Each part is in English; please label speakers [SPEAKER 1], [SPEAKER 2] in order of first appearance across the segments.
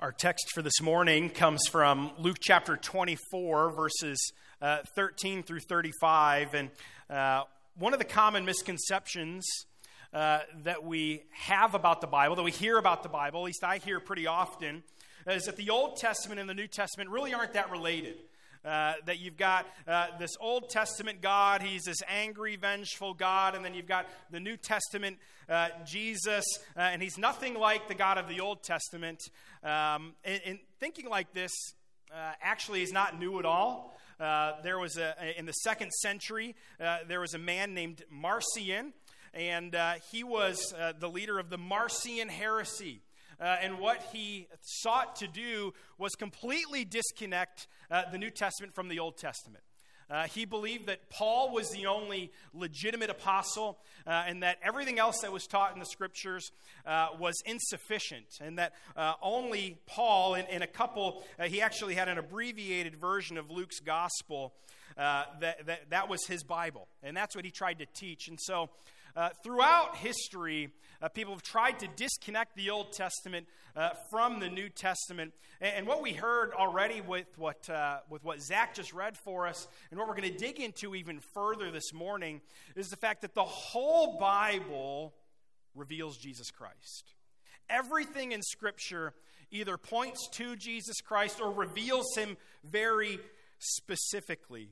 [SPEAKER 1] Our text for this morning comes from Luke chapter 24, verses 13 through 35. And one of the common misconceptions that we have about the Bible, that we hear about the Bible, at least I hear pretty often, is that the Old Testament and the New Testament really aren't that related. That you've got this Old Testament God, he's this angry, vengeful God, and then you've got the New Testament Jesus, and he's nothing like the God of the Old Testament. And thinking like this actually is not new at all. There was in the 2nd century, there was a man named Marcion, and he was the leader of the Marcion heresy. And what he sought to do was completely disconnect the New Testament from the Old Testament. He believed that Paul was the only legitimate apostle, and that everything else that was taught in the Scriptures was insufficient, and that only Paul, in a couple, he actually had an abbreviated version of Luke's gospel, that was his Bible, and that's what he tried to teach. And so throughout history, people have tried to disconnect the Old Testament from the New Testament. And what we heard already with what Zach just read for us, and what we're going to dig into even further this morning, is the fact that the whole Bible reveals Jesus Christ. Everything in Scripture either points to Jesus Christ or reveals him very specifically.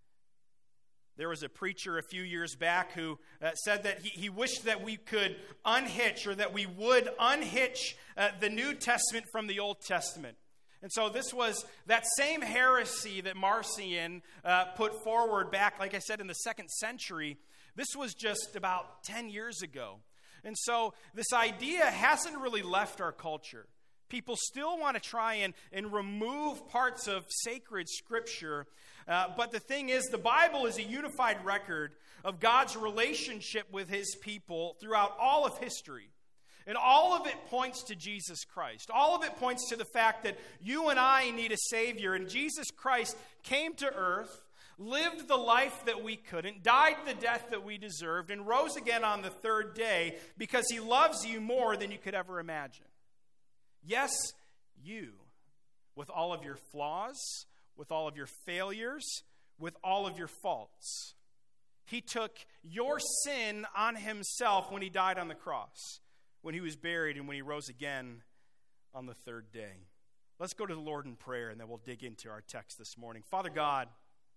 [SPEAKER 1] There was a preacher a few years back who said that he wished that we could unhitch, or that we would unhitch the New Testament from the Old Testament. And so this was that same heresy that Marcion put forward back, like I said, in the 2nd century. This was just about 10 years ago. And so this idea hasn't really left our culture. People still want to try and remove parts of sacred Scripture. But the thing is, the Bible is a unified record of God's relationship with his people throughout all of history. And all of it points to Jesus Christ. All of it points to the fact that you and I need a Savior. And Jesus Christ came to earth, lived the life that we couldn't, died the death that we deserved, and rose again on the 3rd day because he loves you more than you could ever imagine. Yes, you, with all of your flaws, with all of your failures, with all of your faults. He took your sin on himself when he died on the cross, when he was buried, and when he rose again on the 3rd day. Let's go to the Lord in prayer, and then we'll dig into our text this morning. Father God,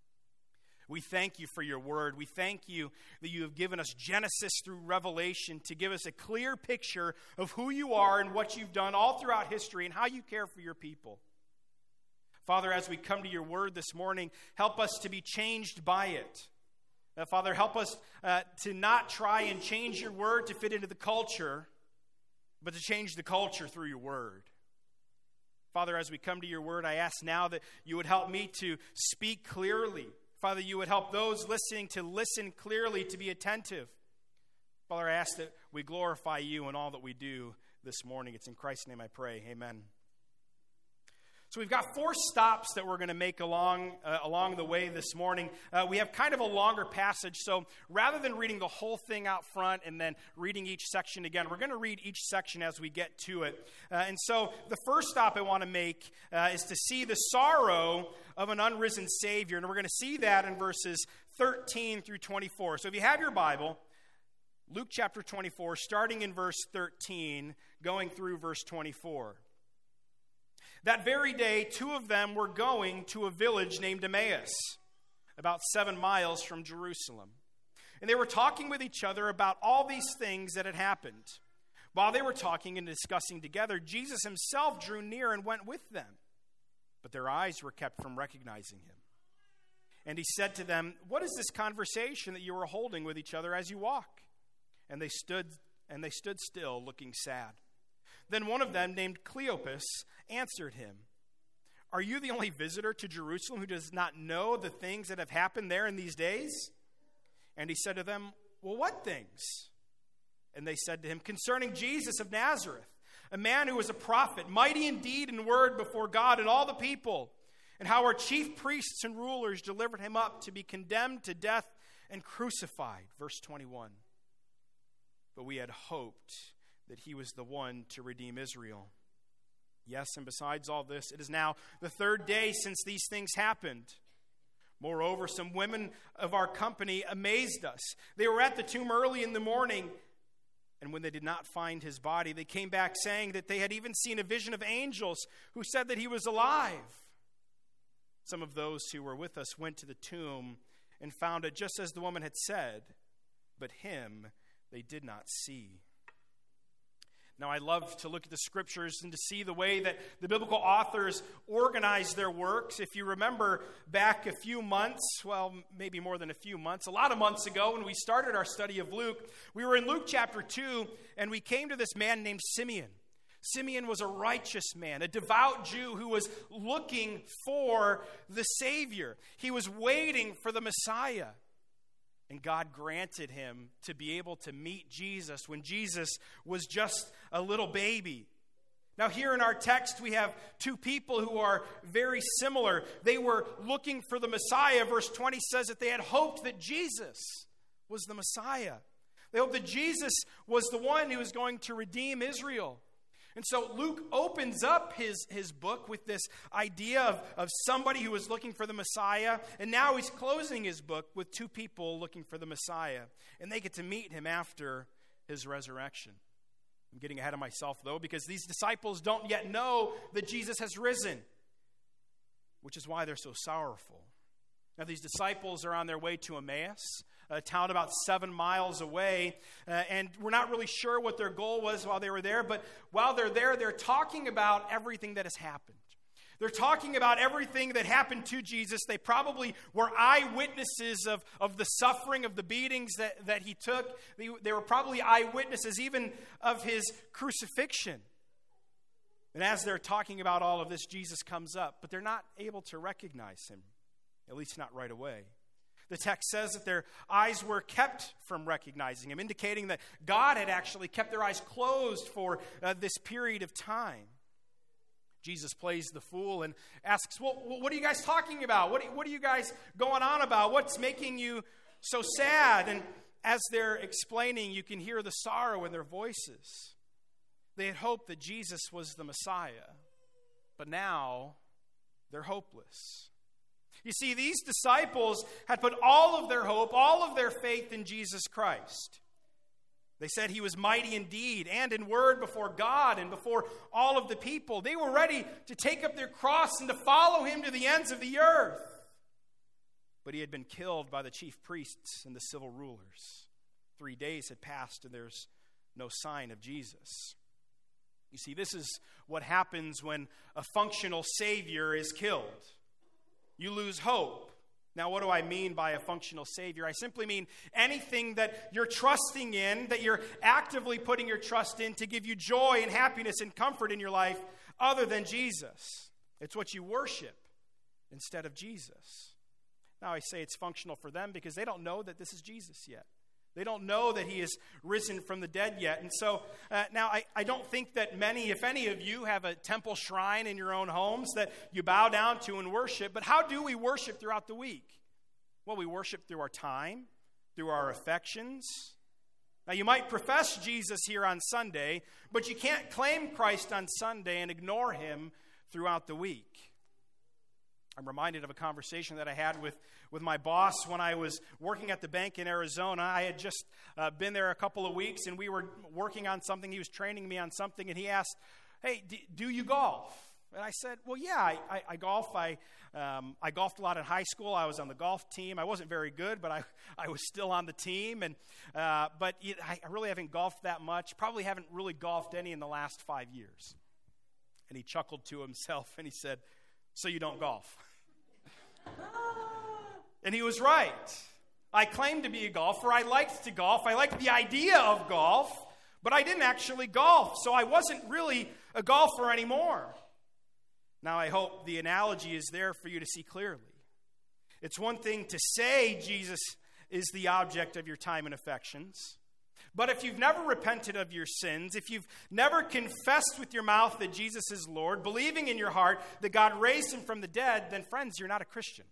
[SPEAKER 1] we thank you for your word. We thank you that you have given us Genesis through Revelation to give us a clear picture of who you are and what you've done all throughout history and how you care for your people. Father, as we come to your word this morning, help us to be changed by it. Father, help us to not try and change your word to fit into the culture, but to change the culture through your word. Father, as we come to your word, I ask now that you would help me to speak clearly. Father, you would help those listening to listen clearly, to be attentive. Father, I ask that we glorify you in all that we do this morning. It's in Christ's name I pray. Amen. So we've got 4 stops that we're going to make along the way this morning. We have kind of a longer passage, so rather than reading the whole thing out front and then reading each section again, we're going to read each section as we get to it. And so the first stop I want to make is to see the sorrow of an unrisen Savior, and we're going to see that in verses 13 through 24. So if you have your Bible, Luke chapter 24, starting in verse 13, going through verse 24. That very day, 2 of them were going to a village named Emmaus, about 7 miles from Jerusalem. And they were talking with each other about all these things that had happened. While they were talking and discussing together, Jesus himself drew near and went with them. But their eyes were kept from recognizing him. And he said to them, "What is this conversation that you are holding with each other as you walk?" And they stood still, looking sad. Then one of them, named Cleopas, answered him, "Are you the only visitor to Jerusalem who does not know the things that have happened there in these days?" And he said to them, "Well, what things?" And they said to him, "Concerning Jesus of Nazareth, a man who was a prophet, mighty in deed and word before God and all the people, and how our chief priests and rulers delivered him up to be condemned to death and crucified." Verse 21. "But we had hoped that he was the one to redeem Israel. Yes, and besides all this, it is now the third day since these things happened. Moreover, some women of our company amazed us. They were at the tomb early in the morning, and when they did not find his body, they came back saying that they had even seen a vision of angels who said that he was alive. Some of those who were with us went to the tomb and found it just as the woman had said, but him they did not see. Now, I love to look at the scriptures and to see the way that the biblical authors organize their works. If you remember back a few months, well, maybe more than a few months, a lot of months ago when we started our study of Luke, we were in Luke chapter 2, and we came to this man named Simeon. Simeon was a righteous man, a devout Jew who was looking for the Savior. He was waiting for the Messiah. And God granted him to be able to meet Jesus when Jesus was just a little baby. Now here in our text we have two people who are very similar. They were looking for the Messiah. Verse 20 says that they had hoped that Jesus was the Messiah. They hoped that Jesus was the one who was going to redeem Israel. And so Luke opens up his book with this idea of somebody who was looking for the Messiah. And now he's closing his book with two people looking for the Messiah. And they get to meet him after his resurrection. I'm getting ahead of myself, though, because these disciples don't yet know that Jesus has risen, which is why they're so sorrowful. Now, these disciples are on their way to Emmaus, a town about 7 miles away, and we're not really sure what their goal was while they were there, but while they're there, they're talking about everything that has happened. They're talking about everything that happened to Jesus. They probably were eyewitnesses of the suffering, of the beatings that he took. They were probably eyewitnesses even of his crucifixion. And as they're talking about all of this, Jesus comes up, but they're not able to recognize him, at least not right away. The text says that their eyes were kept from recognizing him, indicating that God had actually kept their eyes closed for this period of time. Jesus plays the fool and asks, well, what are you guys talking about? What are you guys going on about? What's making you so sad? And as they're explaining, you can hear the sorrow in their voices. They had hoped that Jesus was the Messiah, but now they're hopeless. You see, these disciples had put all of their hope, all of their faith in Jesus Christ. They said he was mighty in deed and in word before God and before all of the people. They were ready to take up their cross and to follow him to the ends of the earth. But he had been killed by the chief priests and the civil rulers. 3 days had passed and there's no sign of Jesus. You see, this is what happens when a functional Savior is killed. You lose hope. Now, what do I mean by a functional Savior? I simply mean anything that you're trusting in, that you're actively putting your trust in to give you joy and happiness and comfort in your life other than Jesus. It's what you worship instead of Jesus. Now, I say it's functional for them because they don't know that this is Jesus yet. They don't know that he is risen from the dead yet. And so now I don't think that many, if any of you, have a temple shrine in your own homes that you bow down to and worship. But how do we worship throughout the week? Well, we worship through our time, through our affections. Now, you might profess Jesus here on Sunday, but you can't claim Christ on Sunday and ignore him throughout the week. I'm reminded of a conversation that I had with my boss when I was working at the bank in Arizona. I had just been there a couple of weeks, and we were working on something. He was training me on something, and he asked, hey, do you golf? And I said, well, yeah, I golf. I golfed a lot in high school. I was on the golf team. I wasn't very good, but I was still on the team. And but I really haven't golfed that much. Probably haven't really golfed any in the last 5 years. And he chuckled to himself, and he said, so you don't golf. And he was right. I claimed to be a golfer. I liked to golf. I liked the idea of golf, but I didn't actually golf, so I wasn't really a golfer anymore. Now, I hope the analogy is there for you to see clearly. It's one thing to say Jesus is the object of your time and affections, but if you've never repented of your sins, if you've never confessed with your mouth that Jesus is Lord, believing in your heart that God raised him from the dead, then friends, you're not a Christian.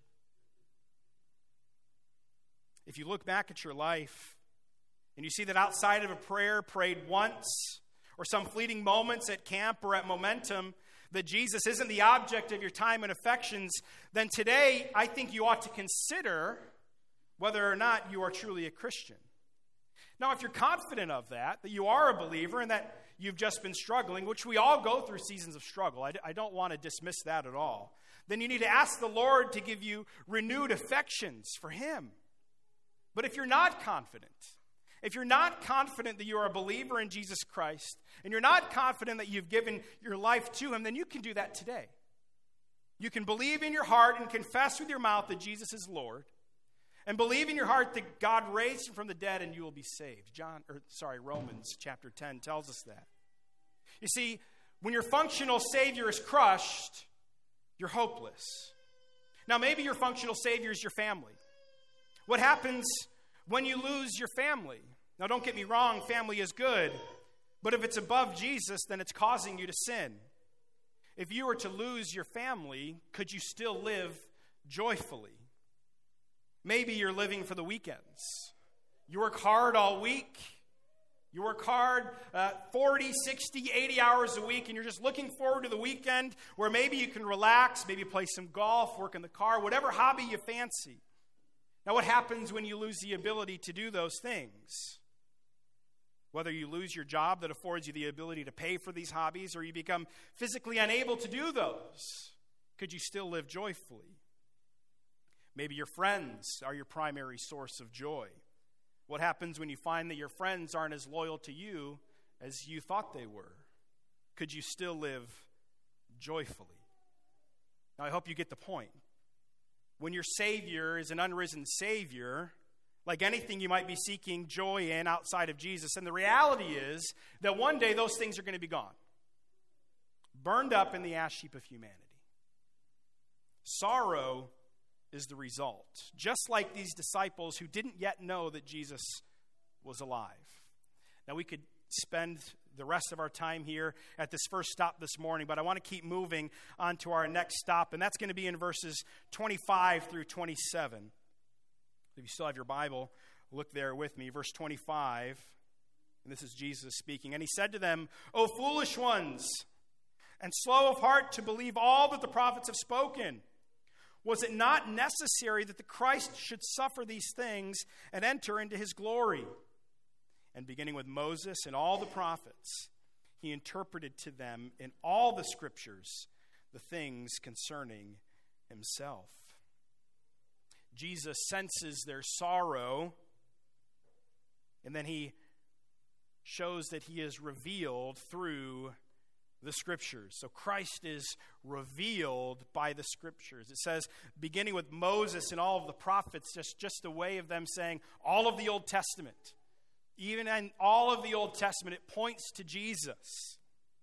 [SPEAKER 1] If you look back at your life and you see that outside of a prayer prayed once or some fleeting moments at camp or at Momentum, that Jesus isn't the object of your time and affections, then today I think you ought to consider whether or not you are truly a Christian. Now, if you're confident of that you are a believer and that you've just been struggling, which we all go through seasons of struggle, I don't want to dismiss that at all, then you need to ask the Lord to give you renewed affections for Him. But if you're not confident that you are a believer in Jesus Christ, and you're not confident that you've given your life to Him, then you can do that today. You can believe in your heart and confess with your mouth that Jesus is Lord, and believe in your heart that God raised Him from the dead and you will be saved. Romans chapter 10 tells us that. You see, when your functional Savior is crushed, you're hopeless. Now, maybe your functional Savior is your family. What happens when you lose your family? Now, don't get me wrong, family is good. But if it's above Jesus, then it's causing you to sin. If you were to lose your family, could you still live joyfully? Maybe you're living for the weekends. You work hard all week. You work hard 40, 60, 80 hours a week, and you're just looking forward to the weekend where maybe you can relax, maybe play some golf, work in the car, whatever hobby you fancy. Now, what happens when you lose the ability to do those things? Whether you lose your job that affords you the ability to pay for these hobbies, or you become physically unable to do those, could you still live joyfully? Maybe your friends are your primary source of joy. What happens when you find that your friends aren't as loyal to you as you thought they were? Could you still live joyfully? Now, I hope you get the point. When your Savior is an unrisen Savior, like anything you might be seeking joy in outside of Jesus, and the reality is that one day those things are going to be gone, burned up in the ash heap of humanity. Sorrow is the result, just like these disciples who didn't yet know that Jesus was alive. Now, we could spend the rest of our time here at this first stop this morning, but I want to keep moving on to our next stop, and that's going to be in verses 25 through 27. If you still have your Bible, look there with me. Verse 25, and this is Jesus speaking. And He said to them, "O foolish ones, and slow of heart to believe all that the prophets have spoken. Was it not necessary that the Christ should suffer these things and enter into His glory?" And beginning with Moses and all the prophets, He interpreted to them in all the Scriptures the things concerning Himself. Jesus senses their sorrow, and then He shows that He is revealed through the Scriptures. So Christ is revealed by the Scriptures. It says, beginning with Moses and all of the prophets, just a way of them saying all of the Old Testament. Even in all of the Old Testament, it points to Jesus.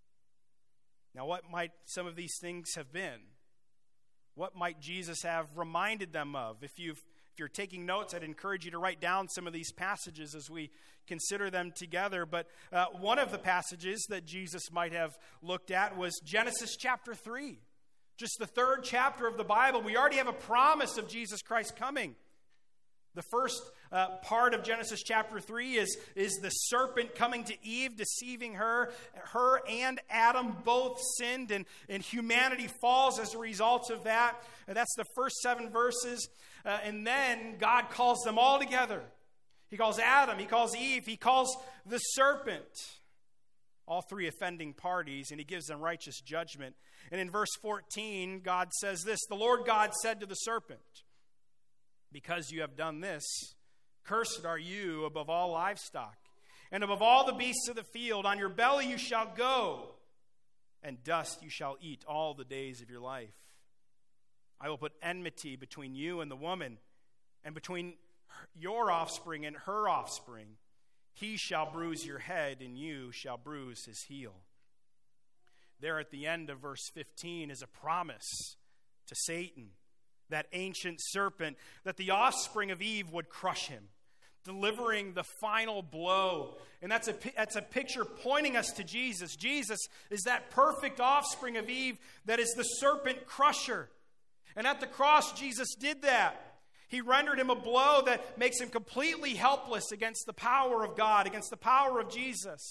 [SPEAKER 1] Now, what might some of these things have been? What might Jesus have reminded them of? If you're taking notes, I'd encourage you to write down some of these passages as we consider them together. But one of the passages that Jesus might have looked at was Genesis chapter 3. Just the third chapter of the Bible. We already have a promise of Jesus Christ coming. The first part of Genesis chapter 3 is the serpent coming to Eve, deceiving her. Her and Adam both sinned, and humanity falls as a result of that. And that's the first 7 verses. And then God calls them all together. He calls Adam, He calls Eve, He calls the serpent. All 3 offending parties, and He gives them righteous judgment. And in verse 14, God says this, "The Lord God said to the serpent, because you have done this, cursed are you above all livestock, and above all the beasts of the field. On your belly you shall go, and dust you shall eat all the days of your life. I will put enmity between you and the woman, and between your offspring and her offspring. He shall bruise your head, and you shall bruise his heel." There at the end of verse 15 is a promise to Satan, that ancient serpent, that the offspring of Eve would crush him, delivering the final blow. And that's a picture pointing us to Jesus. Jesus is that perfect offspring of Eve that is the serpent crusher. And at the cross, Jesus did that. He rendered him a blow that makes him completely helpless against the power of God, against the power of Jesus.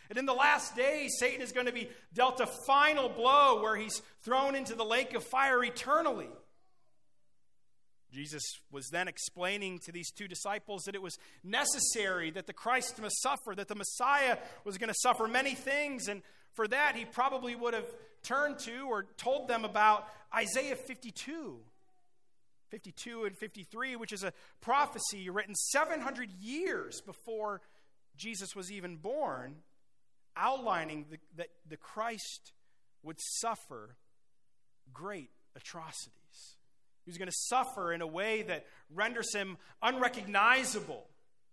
[SPEAKER 1] And in the last days, Satan is going to be dealt a final blow where he's thrown into the lake of fire eternally. Jesus was then explaining to these two disciples that it was necessary that the Christ must suffer, that the Messiah was going to suffer many things. And for that, he probably would have turned to or told them about Isaiah 52 and 53, which is a prophecy written 700 years before Jesus was even born, outlining that the Christ would suffer great atrocities. He was going to suffer in a way that renders him unrecognizable.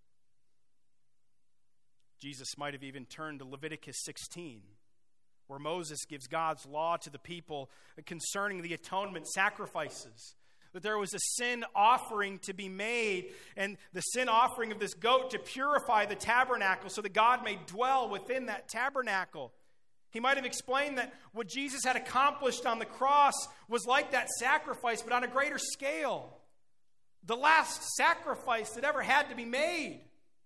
[SPEAKER 1] Jesus might have even turned to Leviticus 16, where Moses gives God's law to the people concerning the atonement sacrifices. That there was a sin offering to be made, and the sin offering of this goat to purify the tabernacle so that God may dwell within that tabernacle. He might have explained that what Jesus had accomplished on the cross was like that sacrifice, but on a greater scale. The last sacrifice that ever had to be made.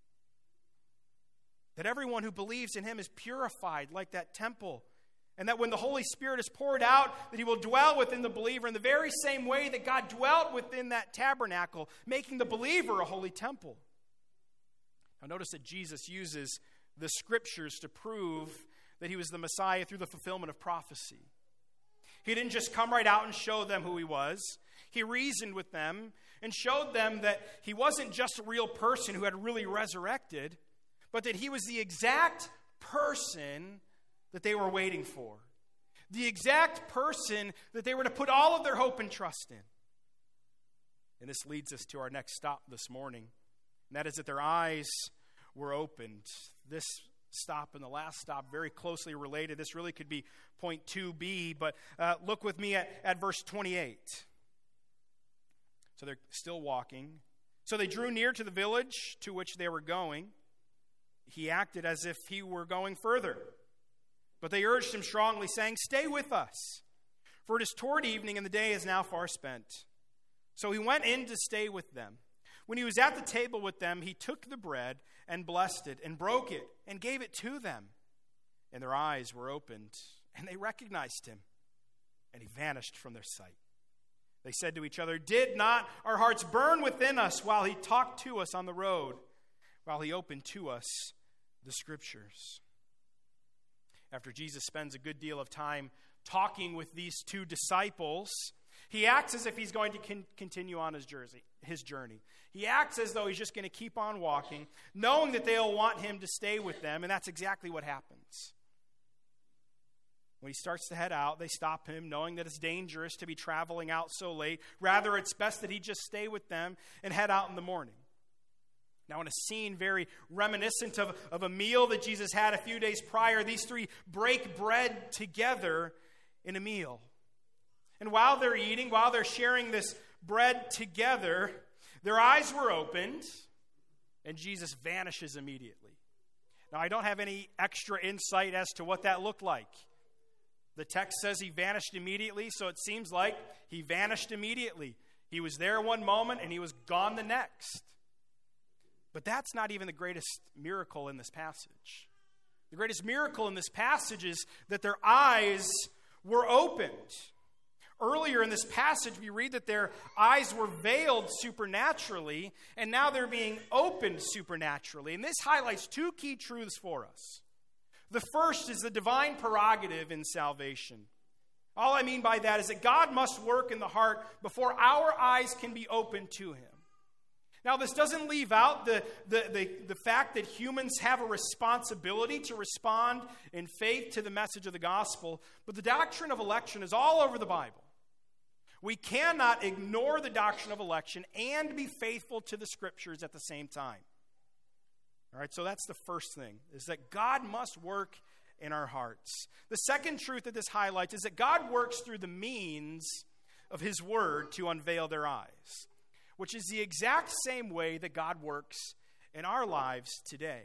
[SPEAKER 1] That everyone who believes in him is purified like that temple. And that when the Holy Spirit is poured out, that he will dwell within the believer in the very same way that God dwelt within that tabernacle, making the believer a holy temple. Now notice that Jesus uses the scriptures to prove that he was the Messiah through the fulfillment of prophecy. He didn't just come right out and show them who he was. He reasoned with them and showed them that he wasn't just a real person who had really resurrected, but that he was the exact person that they were waiting for. The exact person that they were to put all of their hope and trust in. And this leads us to our next stop this morning. And that is that their eyes were opened. This stop and the last stop, very closely related. This really could be point 2b, but look with me at verse 28. So they're still walking. So they drew near to the village to which they were going. He acted as if he were going further. But they urged him strongly, saying, "Stay with us, for it is toward evening, and the day is now far spent." So he went in to stay with them. When he was at the table with them, he took the bread and blessed it and broke it and gave it to them. And their eyes were opened, and they recognized him, and he vanished from their sight. They said to each other, "Did not our hearts burn within us while he talked to us on the road, while he opened to us the scriptures?" After Jesus spends a good deal of time talking with these two disciples, he acts as if he's going to continue on his journey. He acts as though he's just going to keep on walking, knowing that they'll want him to stay with them, and that's exactly what happens. When he starts to head out, they stop him, knowing that it's dangerous to be traveling out so late. Rather, it's best that he just stay with them and head out in the morning. Now, in a scene very reminiscent of a meal that Jesus had a few days prior, these three break bread together in a meal. And while they're eating, while they're sharing this bread together, their eyes were opened, and Jesus vanishes immediately. Now, I don't have any extra insight as to what that looked like. The text says he vanished immediately, so it seems like he vanished immediately. He was there one moment, and he was gone the next. But that's not even the greatest miracle in this passage. The greatest miracle in this passage is that their eyes were opened. Earlier in this passage, we read that their eyes were veiled supernaturally, and now they're being opened supernaturally. And this highlights two key truths for us. The first is the divine prerogative in salvation. All I mean by that is that God must work in the heart before our eyes can be opened to him. Now, this doesn't leave out the fact that humans have a responsibility to respond in faith to the message of the gospel, but the doctrine of election is all over the Bible. We cannot ignore the doctrine of election and be faithful to the scriptures at the same time. All right, so that's the first thing, is that God must work in our hearts. The second truth that this highlights is that God works through the means of his word to unveil their eyes, which is the exact same way that God works in our lives today.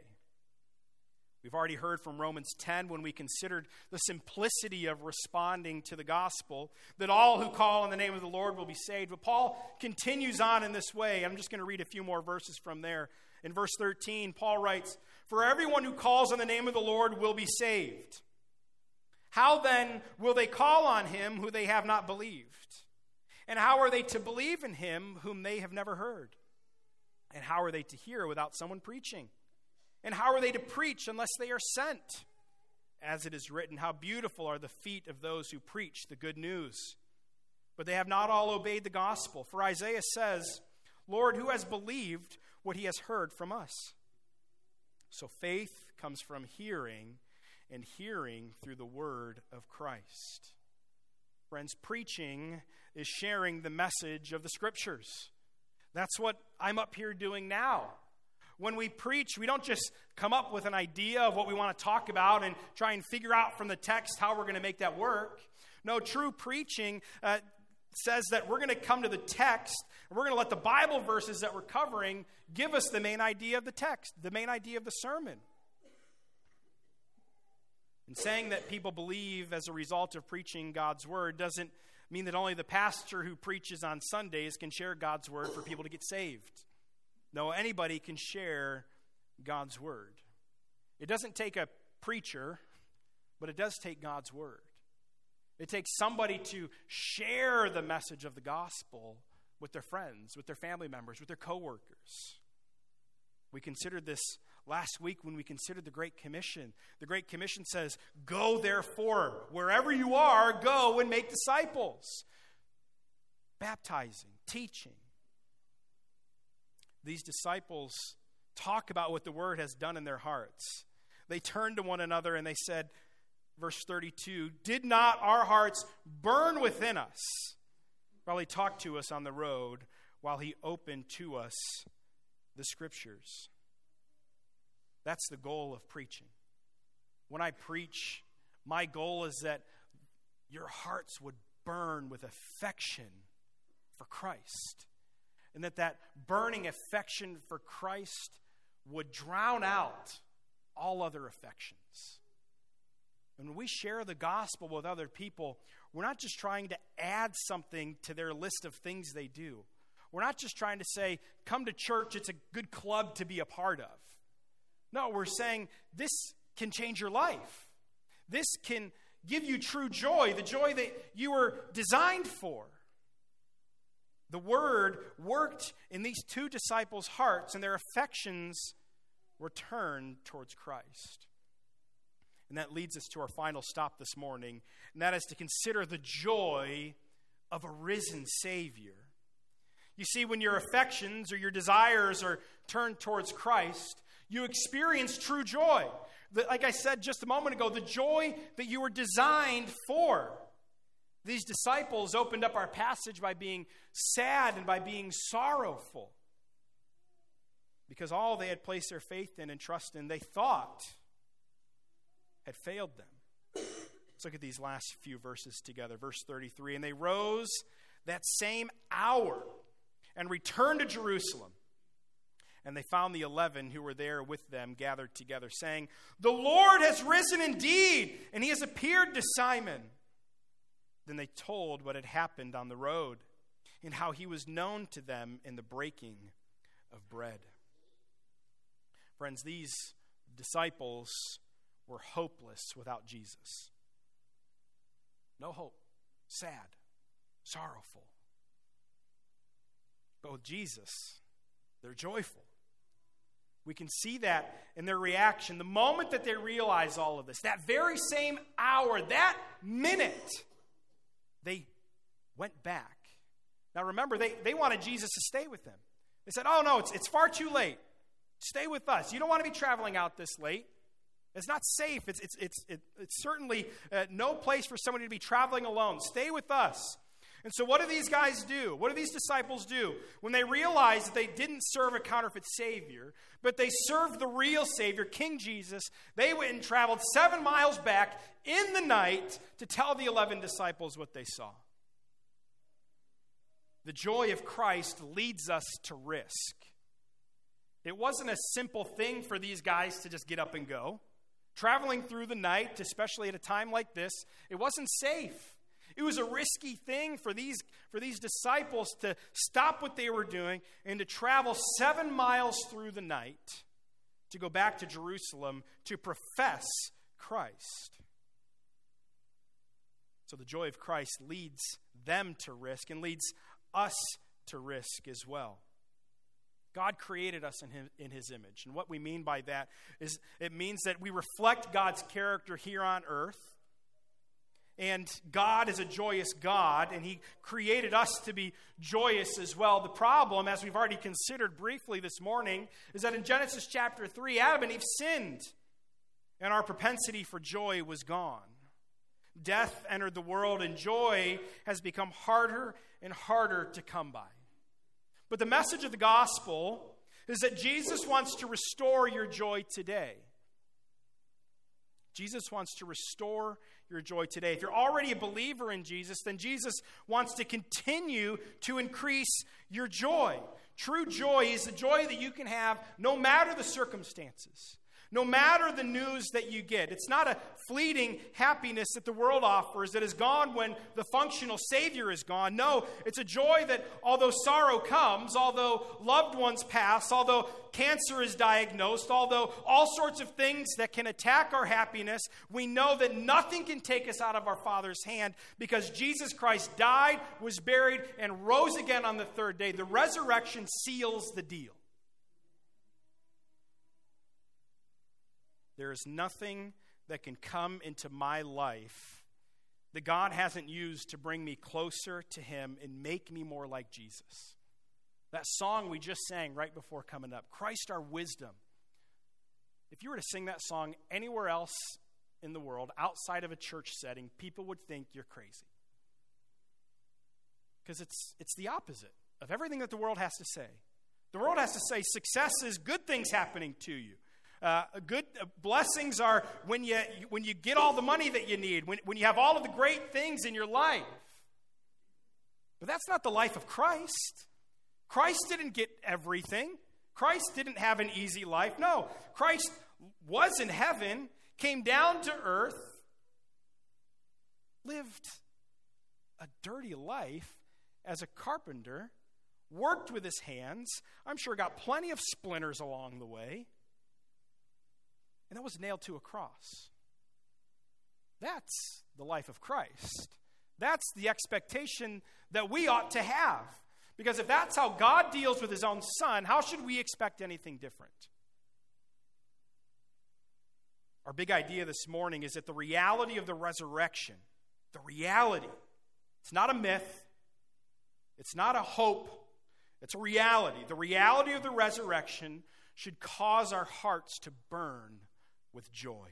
[SPEAKER 1] We've already heard from Romans 10 when we considered the simplicity of responding to the gospel, that all who call on the name of the Lord will be saved. But Paul continues on in this way. I'm just going to read a few more verses from there In verse 13, Paul writes, "For everyone who calls on the name of the Lord will be saved. How then will they call on him who they have not believed? And how are they to believe in him whom they have never heard? And how are they to hear without someone preaching? And how are they to preach unless they are sent? As it is written, how beautiful are the feet of those who preach the good news. But they have not all obeyed the gospel. For Isaiah says, 'Lord, who has believed what he has heard from us?' So faith comes from hearing, and hearing through the word of Christ." Friends, preaching is sharing the message of the Scriptures. That's what I'm up here doing now. When we preach, we don't just come up with an idea of what we want to talk about and try and figure out from the text how we're going to make that work. No, true preaching says that we're going to come to the text, and we're going to let the Bible verses that we're covering give us the main idea of the text, the main idea of the sermon. And saying that people believe as a result of preaching God's word doesn't mean that only the pastor who preaches on Sundays can share God's word for people to get saved. No, anybody can share God's word. It doesn't take a preacher, but it does take God's word. It takes somebody to share the message of the gospel with their friends, with their family members, with their coworkers. We considered this last week when we considered the Great Commission. The Great Commission says, "Go therefore, wherever you are, go and make disciples." Baptizing, teaching. These disciples talk about what the word has done in their hearts. They turned to one another and they said, verse 32, "Did not our hearts burn within us while he talked to us on the road, while he opened to us the Scriptures?" That's the goal of preaching. When I preach, my goal is that your hearts would burn with affection for Christ. And that burning affection for Christ would drown out all other affections. And when we share the gospel with other people, we're not just trying to add something to their list of things they do. We're not just trying to say, come to church, it's a good club to be a part of. No, we're saying this can change your life. This can give you true joy, the joy that you were designed for. The word worked in these two disciples' hearts, and their affections were turned towards Christ. And that leads us to our final stop this morning, and that is to consider the joy of a risen Savior. You see, when your affections or your desires are turned towards Christ, you experience true joy. Like I said just a moment ago, the joy that you were designed for. These disciples opened up our passage by being sad and by being sorrowful, because all they had placed their faith in and trust in, they thought, had failed them. Let's look at these last few verses together. Verse 33, "And they rose that same hour and returned to Jerusalem. And they found the 11 who were there with them gathered together, saying, 'The Lord has risen indeed, and he has appeared to Simon.' Then they told what had happened on the road, and how he was known to them in the breaking of bread." Friends, these disciples were hopeless without Jesus. No hope. Sad. Sorrowful. But with Jesus, they're joyful. We can see that in their reaction. The moment that they realize all of this, that very same hour, that minute, they went back. Now remember, they wanted Jesus to stay with them. They said, "Oh no, it's far too late. Stay with us. You don't want to be traveling out this late. It's not safe. It's certainly no place for somebody to be traveling alone. Stay with us." And so what do these guys do? What do these disciples do? When they realized that they didn't serve a counterfeit Savior, but they served the real Savior, King Jesus, they went and traveled 7 miles back in the night to tell the 11 disciples what they saw. The joy of Christ leads us to risk. It wasn't a simple thing for these guys to just get up and go. Traveling through the night, especially at a time like this, it wasn't safe. It was a risky thing for these disciples to stop what they were doing and to travel 7 miles through the night to go back to Jerusalem to profess Christ. So the joy of Christ leads them to risk and leads us to risk as well. God created us in his image. And what we mean by that is it means that we reflect God's character here on earth. And God is a joyous God, and he created us to be joyous as well. The problem, as we've already considered briefly this morning, is that in Genesis chapter 3, Adam and Eve sinned, and our propensity for joy was gone. Death entered the world, and joy has become harder and harder to come by. But the message of the gospel is that Jesus wants to restore your joy today. Jesus wants to restore your joy today. If you're already a believer in Jesus, then Jesus wants to continue to increase your joy. True joy is the joy that you can have no matter the circumstances, no matter the news that you get. It's not a fleeting happiness that the world offers that is gone when the functional Savior is gone. No, it's a joy that although sorrow comes, although loved ones pass, although cancer is diagnosed, although all sorts of things that can attack our happiness, we know that nothing can take us out of our Father's hand because Jesus Christ died, was buried, and rose again on the third day. The resurrection seals the deal. There is nothing that can come into my life that God hasn't used to bring me closer to him and make me more like Jesus. That song we just sang right before coming up, Christ our wisdom. If you were to sing that song anywhere else in the world, outside of a church setting, people would think you're crazy. Because it's the opposite of everything that the world has to say. The world has to say success is good things happening to you. Good blessings are when you get all the money that you need, when you have all of the great things in your life. But that's not the life of Christ. Christ didn't get everything. Christ didn't have an easy life. No, Christ was in heaven, came down to earth, lived a dirty life as a carpenter, worked with his hands. I'm sure got plenty of splinters along the way. And that was nailed to a cross. That's the life of Christ. That's the expectation that we ought to have. Because if that's how God deals with his own son, how should we expect anything different? Our big idea this morning is that the reality of the resurrection, the reality, it's not a myth, it's not a hope, it's a reality. The reality of the resurrection should cause our hearts to burn with joy.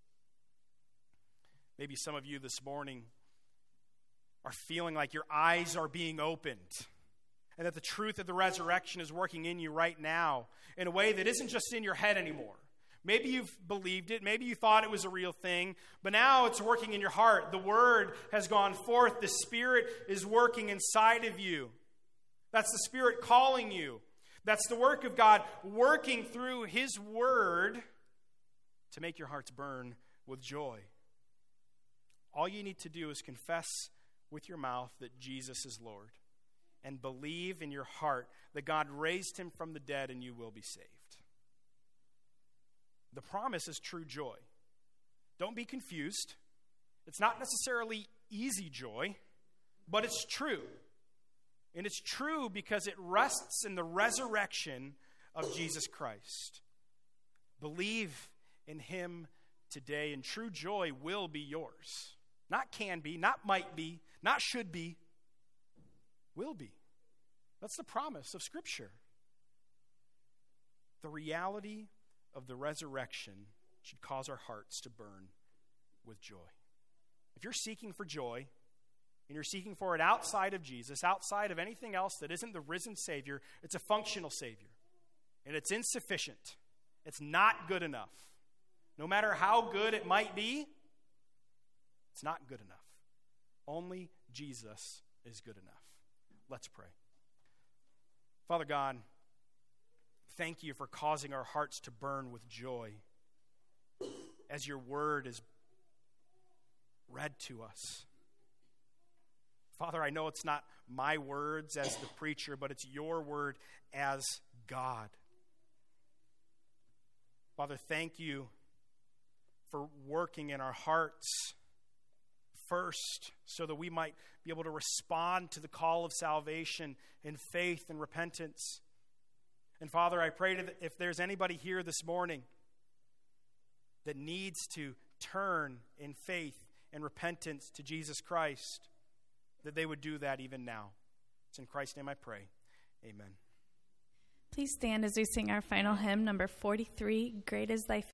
[SPEAKER 1] Maybe some of you this morning are feeling like your eyes are being opened and that the truth of the resurrection is working in you right now in a way that isn't just in your head anymore. Maybe you've believed it. Maybe you thought it was a real thing, but now it's working in your heart. The word has gone forth. The Spirit is working inside of you. That's the Spirit calling you. That's the work of God working through his word to make your hearts burn with joy. All you need to do is confess with your mouth that Jesus is Lord and believe in your heart that God raised him from the dead and you will be saved. The promise is true joy. Don't be confused. It's not necessarily easy joy, but it's true. And it's true because it rests in the resurrection of Jesus Christ. Believe in him today, and true joy will be yours. Not can be, not might be, not should be, will be. That's the promise of Scripture. The reality of the resurrection should cause our hearts to burn with joy. If you're seeking for joy, and you're seeking for it outside of Jesus, outside of anything else that isn't the risen Savior, it's a functional Savior. And it's insufficient. It's not good enough. No matter how good it might be, it's not good enough. Only Jesus is good enough. Let's pray. Father God, thank you for causing our hearts to burn with joy as your word is read to us. Father, I know it's not my words as the preacher, but it's your word as God. Father, thank you for working in our hearts first so that we might be able to respond to the call of salvation in faith and repentance. And Father, I pray that if there's anybody here this morning that needs to turn in faith and repentance to Jesus Christ, that they would do that even now. It's in Christ's name I pray. Amen.
[SPEAKER 2] Please stand as we sing our final hymn, number 43, Great is Thy